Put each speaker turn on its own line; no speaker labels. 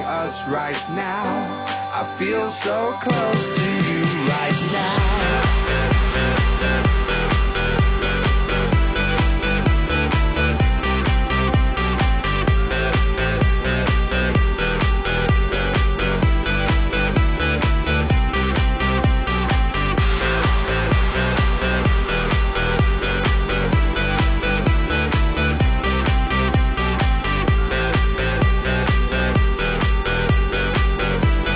us right now. I feel so close to you right now.